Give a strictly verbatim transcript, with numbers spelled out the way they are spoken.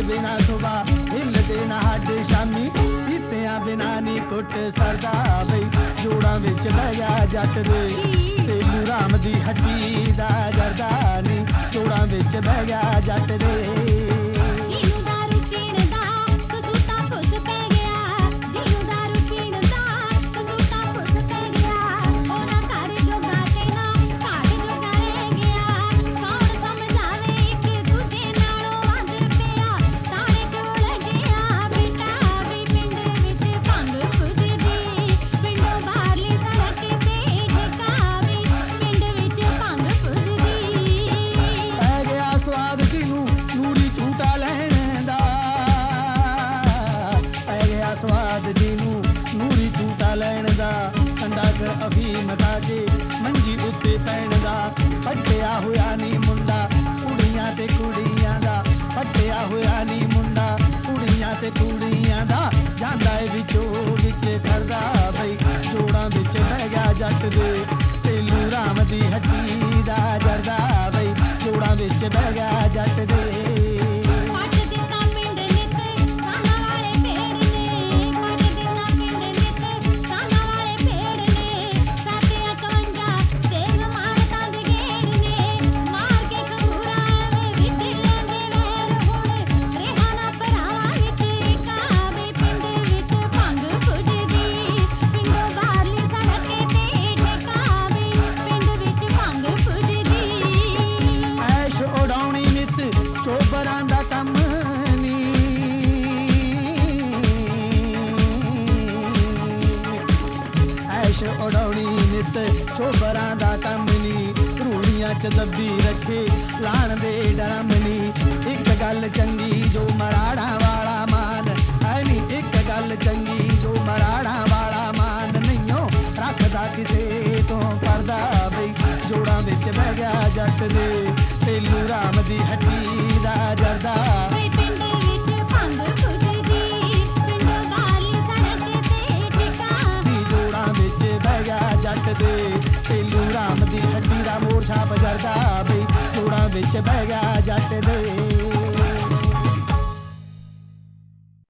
बिना सुबह हिलदे ना हड्ड शामी पीतियां बिना नी कुट सरदा बई जोड़ां विच बह गया जट दे तेनू राम दी हड्डी दा जरदा नी जोड़ां विच बह गया जट दे अफीम खाके मंजी उत्ते पैण दा फट्टिया होया नी मुंडा कुड़ियां ते कुड़ियां दा फट्टिया होया नी मुंडा कुड़ियां ते कुड़ियां दा जांदा ए विचों विच करदा बई जोड़ां विच बह गया जट दे तेनू राम दी हड्डी दा जरदा बई जोड़ां विच बह गया जट दे उड़ौनी नित चोबरां दा कम नी रूड़ियां च दब्बी रखे लाण दे डरम नी एक गल चंगी जो मराड़ा वाला मान है नी एक गल चंगी जो मराड़ा वाला मान नहींओ रखदा किसे तो परदा बई जोड़ां विच बह गया जट दे तेनू राम दी हड्डी दा जरदा जट दे तेनू राम दी हड्डी दा मोरछा बजरदा बई जोड़ां विच बह गया जट दे